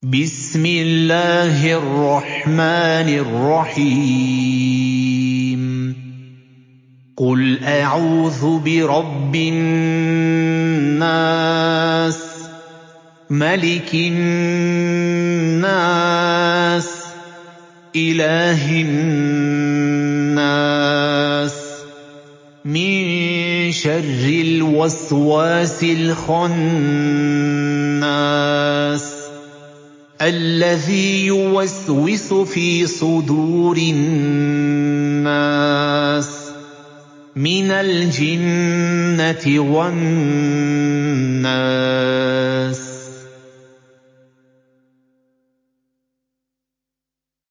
بسم الله الرحمن الرحيم قل أعوذ برب الناس ملك الناس إله الناس من شر الوسواس الخناس الذي يوسوس في صدور الناس من الجنة والناس